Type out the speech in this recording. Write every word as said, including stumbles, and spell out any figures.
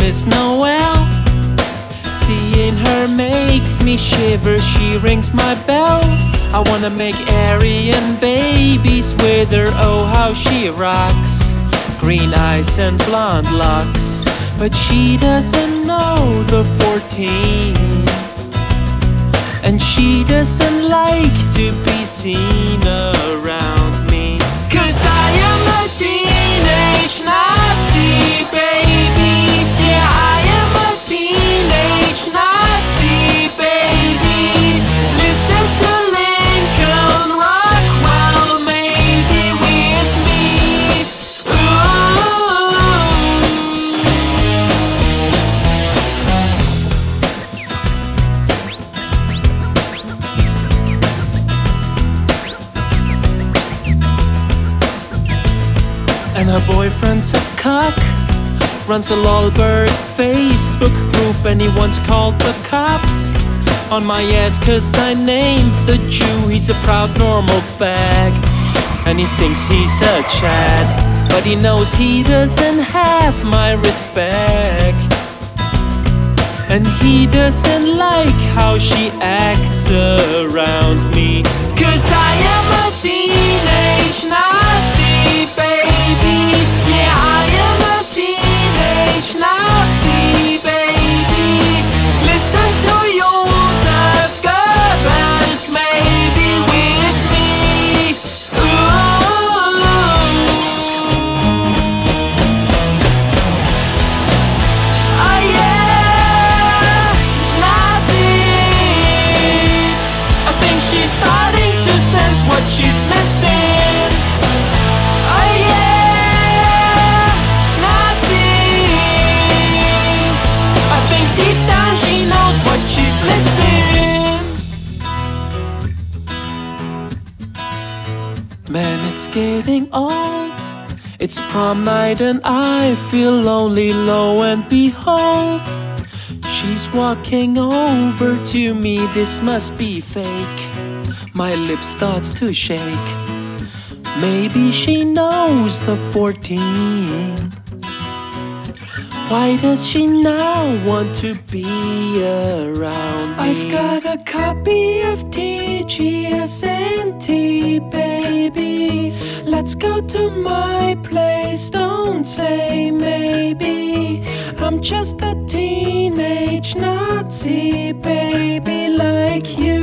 Miss Noel. Seeing her makes me shiver, she rings my bell. I wanna make Aryan babies with her, oh how she rocks. Green eyes and blonde locks, but she doesn't know the fourteen. And she doesn't like to be seen around me. Cause I am a teenage Nazi baby. Yeah, I am a teenage Nazi baby. Listen to Lincoln Rockwell, maybe with me. Ooh. And her boyfriend's a cock, runs a Lolberg Facebook group, and he once called the cops on my ass cause I named the Jew. He's a proud normal fag, and he thinks he's a Chad, but he knows he doesn't have my respect. And he doesn't like how she acts around me. Cause I am a teenage Nazi baby. Yeah, I am a teenage Nazi baby. Listen to Joseph Goebbels, maybe with me. Ooh. Oh yeah, Nazi. I think she's starting to sense what she's missing. Oh yeah, Nazi. I think deep down she knows what she's missing. Man, it's getting old. It's prom night and I feel lonely, lo and behold, she's walking over to me. This must be fake. My lip starts to shake. Maybe she knows the fourteen. Why does she now want to be around me? I've got a copy of T G S N T, baby. Let's go to my place, don't say maybe. I'm just a teenage Nazi baby like you.